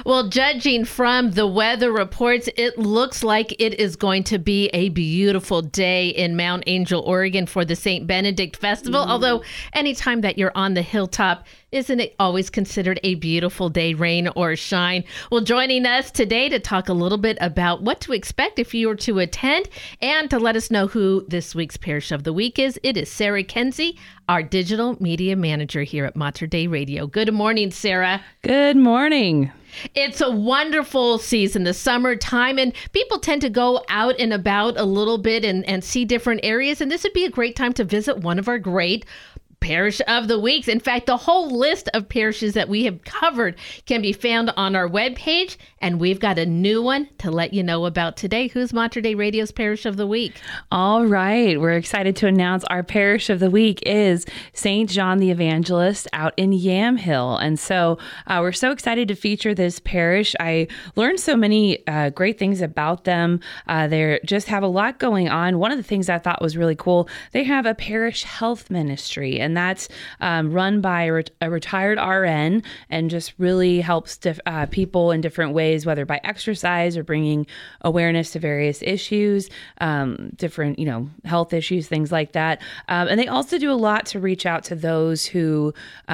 Well, judging from the weather reports, it looks like it is going to be a beautiful day in Mount Angel, Oregon for the St. Benedict Festival. Although anytime that you're on the hilltop, isn't it always considered a beautiful day, rain or shine? Well, joining us today to talk a little bit about what to expect if you were to attend and to let us know who this week's Parish of the Week is, it is Sarah Kenzie, our digital media manager here at Mater Dei Radio. Good morning, Sarah. Good morning. It's a wonderful season, the summertime, and people tend to go out and about a little bit and see different areas. And this would be a great time to visit one of our great Parish of the Weeks. In fact, the whole list of parishes that we have covered can be found on our webpage, and we've got a new one to let you know about today. Who's Mater Dei Radio's Parish of the Week? All right. We're excited to announce our Parish of the Week is St. John the Evangelist out in Yamhill. And so we're so excited to feature this parish. I learned so many great things about them. They just have a lot going on. One of the things I thought was really cool, they have a parish health ministry, and that's run by a retired RN and just really helps people in different ways, whether by exercise or bringing awareness to various issues, different, health issues, things like that. And they also do a lot to reach out to those who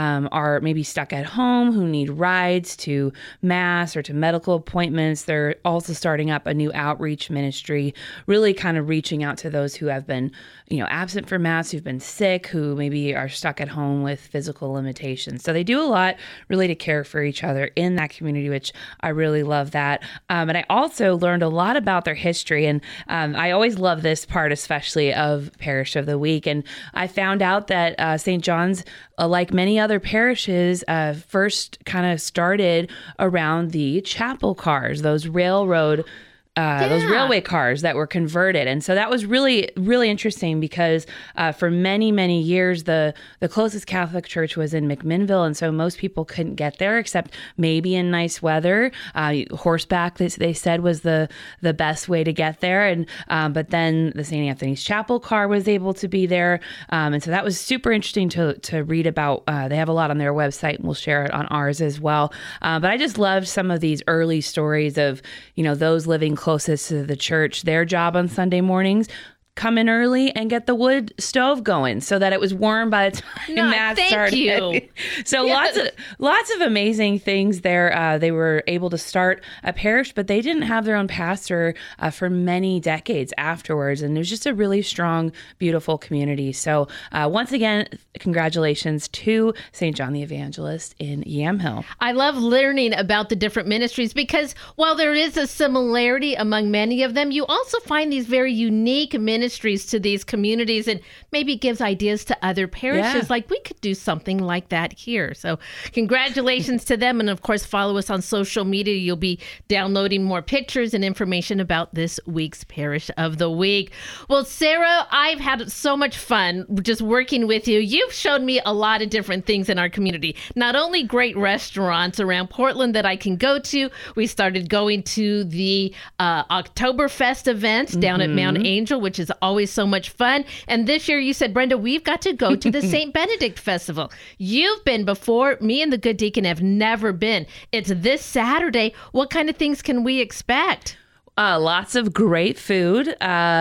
are maybe stuck at home, who need rides to Mass or to medical appointments. They're also starting up a new outreach ministry, really kind of reaching out to those who have been, absent from Mass, who've been sick, who maybe are stuck at home with physical limitations. So they do a lot really to care for each other in that community, which I really love that. And I also learned a lot about their history. And I always love this part, especially of Parish of the Week. And I found out that St. John's, like many other parishes, first kind of started around the chapel cars, those railway cars that were converted. And so that was really, really interesting because for many, many years, the closest Catholic church was in McMinnville. And so most people couldn't get there except maybe in nice weather. Horseback, they said, was the best way to get there. And but then the St. Anthony's Chapel car was able to be there. And so that was super interesting to read about. They have a lot on their website, and we'll share it on ours as well. But I just loved some of these early stories of, those living closest to the church, their job on Sunday mornings, come in early and get the wood stove going so that it was warm by the time Mass started. You. So yes. lots of amazing things there. They were able to start a parish, but they didn't have their own pastor for many decades afterwards. And it was just a really strong, beautiful community. So once again, congratulations to St. John the Evangelist in Yamhill. I love learning about the different ministries because while there is a similarity among many of them, you also find these very unique ministries to these communities and maybe gives ideas to other parishes. Yeah. Like we could do something like that here. So congratulations to them. And of course, follow us on social media. You'll be downloading more pictures and information about this week's Parish of the Week. Well, Sarah, I've had so much fun just working with you. You've shown me a lot of different things in our community. Not only great restaurants around Portland that I can go to. We started going to the Oktoberfest events down at Mount Angel, which is always so much fun. And this year you said, Brenda, we've got to go to the St. Benedict Festival. You've been before. Me and the good deacon have never been. It's this Saturday. What kind of things can we expect? Lots of great food.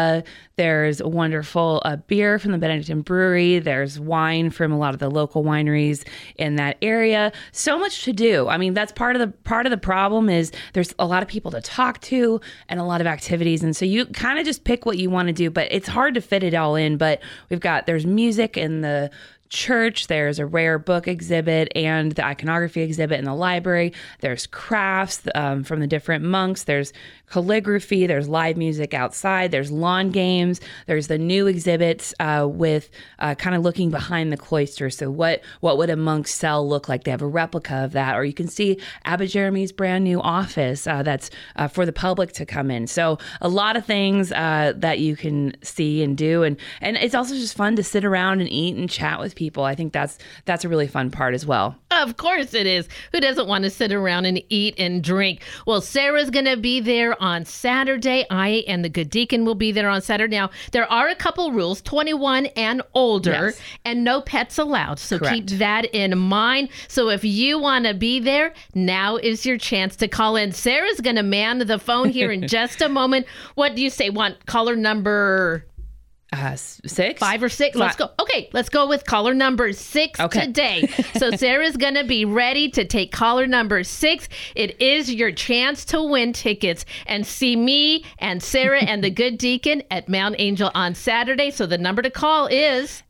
There's wonderful beer from the Benedictine Brewery. There's wine from a lot of the local wineries in that area. So much to do. I mean, that's part of the problem is there's a lot of people to talk to and a lot of activities. And so you kind of just pick what you want to do, but it's hard to fit it all in. But there's music in the church, there's a rare book exhibit and the iconography exhibit in the library. There's crafts from the different monks. There's calligraphy. There's live music outside. There's lawn games. There's the new exhibits with kind of looking behind the cloister. So what would a monk's cell look like? They have a replica of that. Or you can see Abbot Jeremy's brand new office that's for the public to come in. So a lot of things that you can see and do. And it's also just fun to sit around and eat and chat with people. I think that's a really fun part as well. Of course it is. Who doesn't want to sit around and eat and drink? Well, Sarah's going to be there on Saturday. I and the Good Deacon will be there on Saturday. Now, there are a couple rules, 21 and older, Yes. and no pets allowed. So Correct. keep that in mind. So if you want to be there, now is your chance to call in. Sarah's going to man the phone here in just a moment. What do you say? Want caller number 6? 5 or 6? Let's go. Okay, let's go with caller number 6 today. So Sarah's going to be ready to take caller number 6. It is your chance to win tickets and see me and Sarah and the Good Deacon at Mount Angel on Saturday. So the number to call is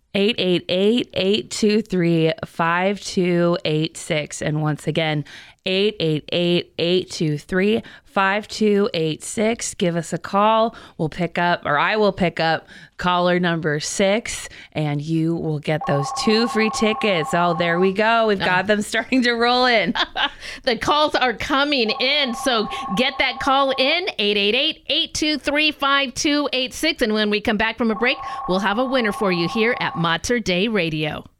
888-823-5286. And once again, 888-823-5286. Give us a call. We'll pick up, or I will pick up caller number 6, and you will get those 2 free tickets. Oh, there we go. We've got them starting to roll in. The calls are coming in. So get that call in, 888-823-5286. And when we come back from a break, we'll have a winner for you here at Mater Dei Radio.